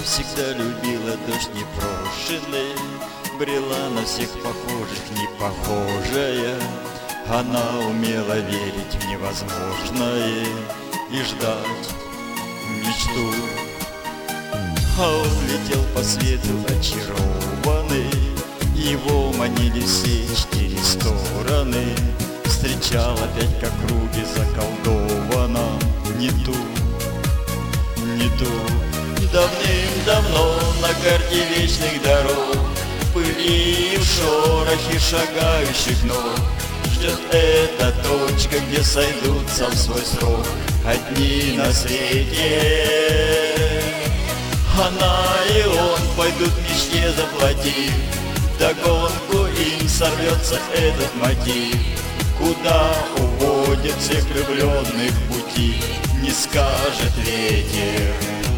всегда любила дождь непрошенный, брела на всех похожих непохожая. Она умела верить в невозможное и ждать мечту. А он летел по свету очарованный, его манили все 4 стороны. Встречал опять к округе заколдована не ту, не ту. Давным-давно на карте вечных дорог, в пыли и в шорохе шагающих ног, ждет эта точка, где сойдутся в свой срок одни на свете. Она и он пойдут в мечте заплатив, вдогонку им сорвется этот мотив. Куда уводят всех влюбленных пути, не скажет ветер,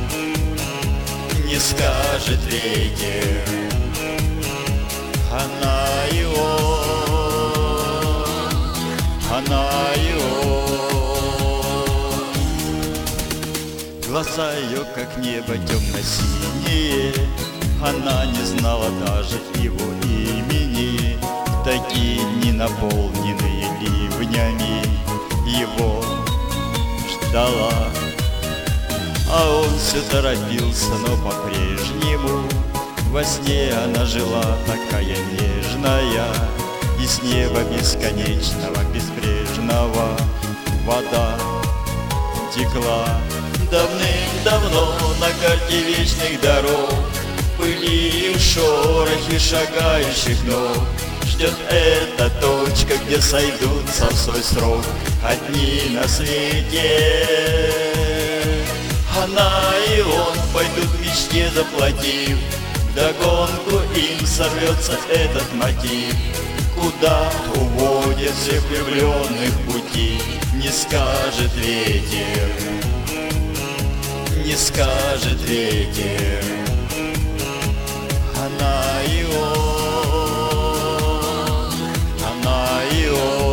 не скажет ветер. Она и он, она и он. Глаза ее, как небо, темно-синие, она не знала даже его имени. Такие дни, наполненные ливнями, его ждала. А он все торопился, но по-прежнему во сне она жила такая нежная, и с неба бесконечного, безбрежного вода текла. Давным-давно на карте вечных дорог, в пыли и в шорохе шагающих ног, ждет эта точка, где сойдутся в свой срок одни на свете. Она и он пойдут в мечте заплатив, вдогонку им сорвется этот мотив. Куда уводят всех влюбленных пути, не скажет ветер, не скажет ветер. Она и он, она и он.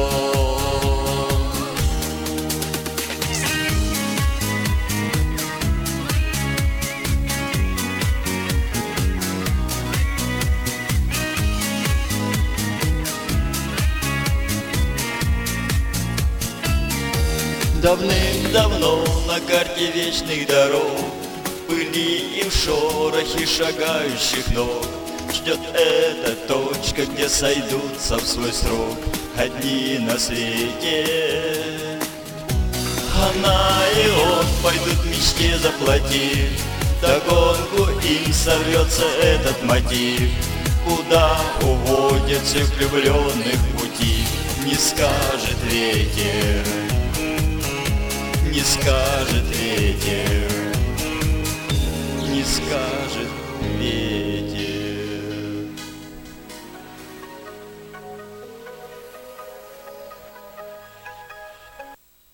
Давным-давно на карте вечных дорог, в пыли и в шорохе шагающих ног, ждет эта точка, где сойдутся в свой срок одни на свете. Она и он пойдут в мечте заплатив, вдогонку им сорвется этот мотив. Куда уводят всех влюбленных пути, не скажет ветер, не скажет ветер, не скажет